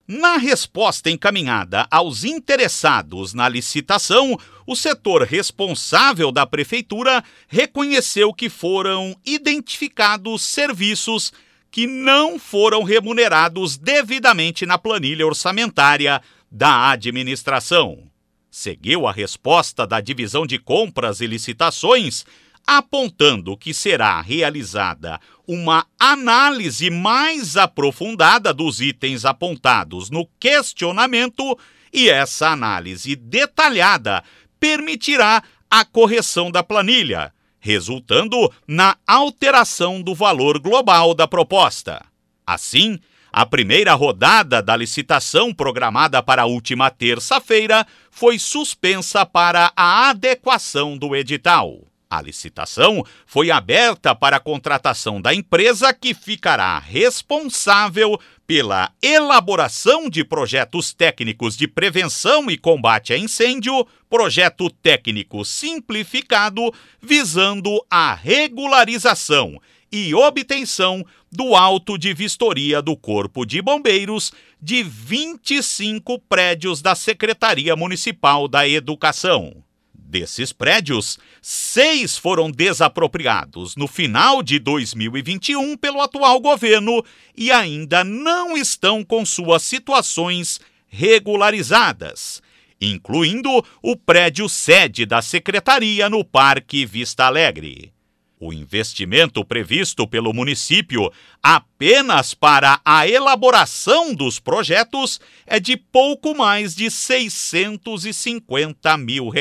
Na resposta encaminhada aos interessados na licitação, o setor responsável da Prefeitura reconheceu que foram identificados serviços que não foram remunerados devidamente na planilha orçamentária da administração. Seguiu a resposta da Divisão de Compras e Licitações, apontando que será realizada uma análise mais aprofundada dos itens apontados no questionamento e essa análise detalhada permitirá a correção da planilha, resultando na alteração do valor global da proposta. Assim, a primeira rodada da licitação programada para a última terça-feira foi suspensa para a adequação do edital. A licitação foi aberta para a contratação da empresa que ficará responsável pela elaboração de projetos técnicos de prevenção e combate a incêndio, projeto técnico simplificado visando a regularização e obtenção do auto de vistoria do Corpo de Bombeiros de 25 prédios da Secretaria Municipal da Educação. Desses prédios, 6 foram desapropriados no final de 2021 pelo atual governo e ainda não estão com suas situações regularizadas, incluindo o prédio sede da Secretaria no Parque Vista Alegre. O investimento previsto pelo município apenas para a elaboração dos projetos é de pouco mais de R$ 650 mil.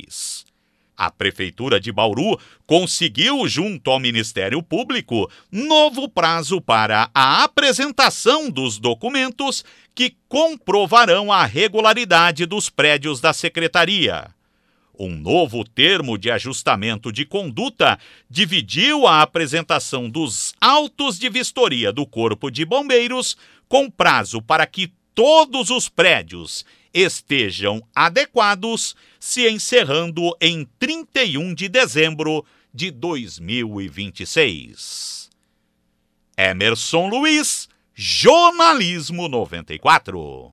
A Prefeitura de Bauru conseguiu, junto ao Ministério Público, novo prazo para a apresentação dos documentos que comprovarão a regularidade dos prédios da Secretaria. Um novo termo de ajustamento de conduta dividiu a apresentação dos autos de vistoria do Corpo de Bombeiros com prazo para que todos os prédios estejam adequados, se encerrando em 31 de dezembro de 2026. Emerson Luiz, Jornalismo 94.